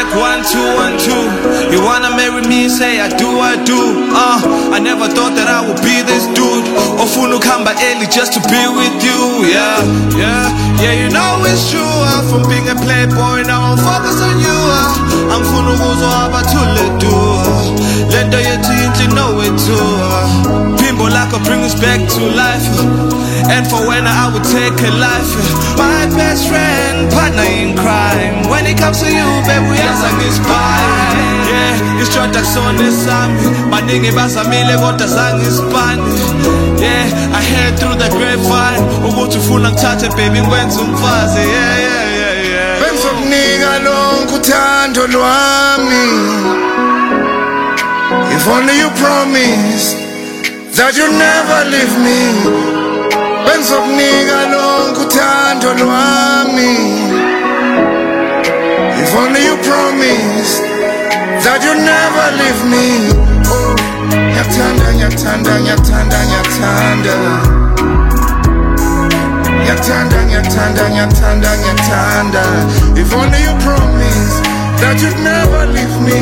like 1, 2, 1, 2. You wanna marry me, say I do, I do. I never thought that I would be this dude. Ofuna ukamba early just to be with you. Yeah, you know it's true. From being a playboy, now I'm focused on you. I'm funa ukuzwa to do. Lento yethu you know it too. Pimbo lako bring us back to life. And for when I would take a life. My best friend, partner in crime. When it comes to you, baby, we are sang inspired. Yeah, it's short that son is Sammy. Maningi basamile kodwa sang Spanish. Yeah, I heard through the grapevine. Ukuthi ufuna ngithathe baby ngwenze umfazi. Yeah. Benzokunika lonke uthando lwami. If only you promise that you'll never leave me. Benzokunika lonke uthando lwami. If only you promise that you'll never leave me. Oh, nyathanda, nyathanda, nyathanda, nyathanda. Nyathanda, nyathanda, nyathanda, nyathanda. If only you promise that you'd never leave me.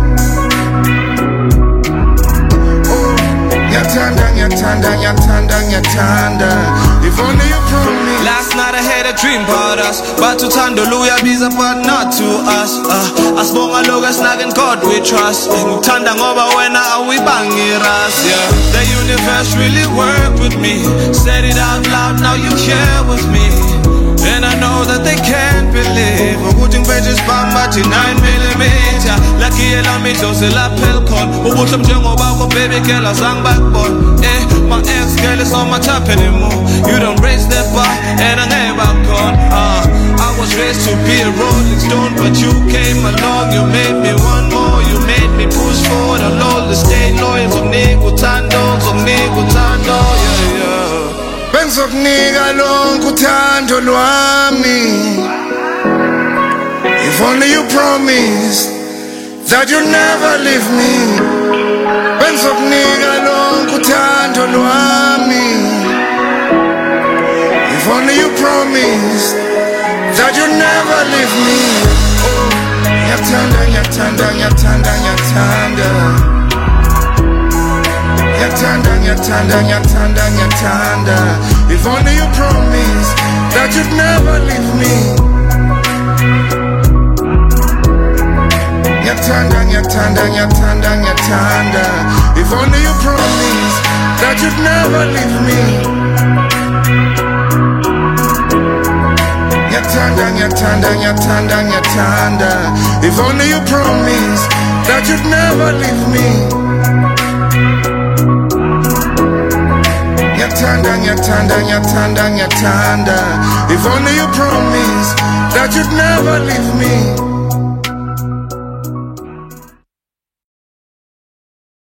Oh, nyathanda, nyathanda, nyathanda, nyathanda. If only you promise. Last night I had a dream about us, but to Tandoluya biza but not to us. Asbonga loga snag in God we trust. Tanda ngoba wena awibangiras. Yeah, the universe really worked with me. Said it out loud, now you here with me. And I know that they can't believe. Ukuthi ngiphethe isibambathi 9mm. Lucky elami dose lapel con. Ubuhle njengoba ko baby girl azange bakubona. My ex girl is on my top anymore. You don't raise the bar and I never gone. I was raised to be a rolling stone, but you came along. You made me want more. You made me push forward. I'll always stay loyal. Zomnikuthando, zomnikuthando. Yeah. Benzokunika lonke uthando lwami. If only you promise that you'll never leave me. Benzokunika lonke uthando lwami. If only you promise that you'll never leave me. Oh, nyathanda, nyathanda, nyathanda, nyathanda. Nyathanda, nyathanda, nyathanda, nyathanda. If only you promise that you'd never leave me. Nyathanda, nyathanda, nyathanda, nyathanda. If only you promise that you'd never leave me. Nyathanda, nyathanda, nyathanda, nyathanda. If only you promise that you'd never leave me. Nyathanda, nyathanda, nyathanda, nyathanda. If only you promise that you'd never leave me.